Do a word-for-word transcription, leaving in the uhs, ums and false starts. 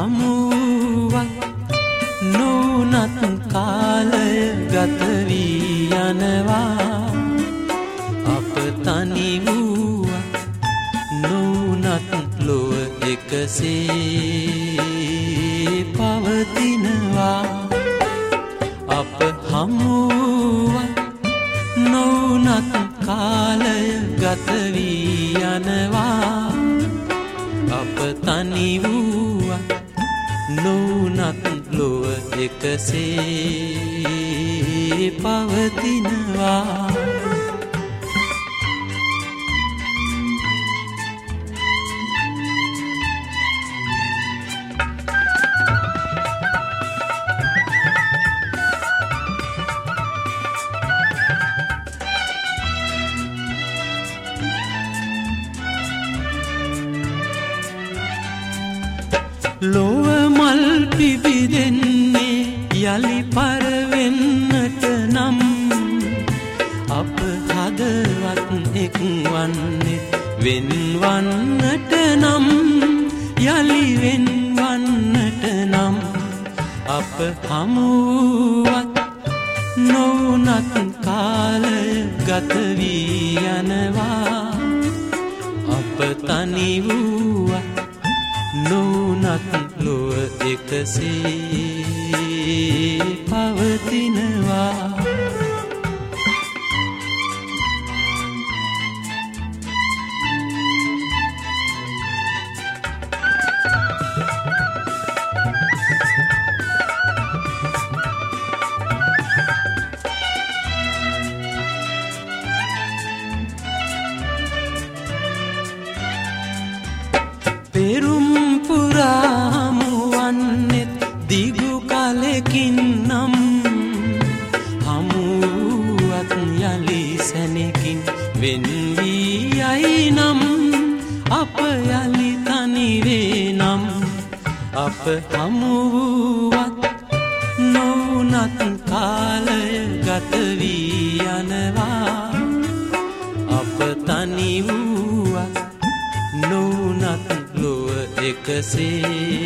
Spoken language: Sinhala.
හමුවක් නොනත් කාලය ගත වී යනවා අප තනි වූවක් නොනත් ලොව එකසේ පවතිනවා අප හමුවක් නොනත් කාලය ගත වී යනවා අප තනි වූවක් නොනත් ලොව එකසේ පවතිනවා ලොව මල් පිබිදෙන්නේ යලි පරවෙන්නට නම් අප හදවත් එක් වන්නේ වෙන්වන්නට නම් යලි වෙන්වන්නට නම් අප හමුවත් නොනත් කාලය ගත වී යනවා අප තනි වූවත් නොනත් ලොව එකසේ පවතිනවා පෙරුම් පුරාමුවන්නෙත් දිගු කලකින් නම් හමුවත් යලි සැනකින් වෙන් වී යයි නම් අප යලි තනිවේ නම් අප හමුවත් නොනත් කාලය ගත වී යනවා අප තනි වූවත් නොනත් ලොව එකසේ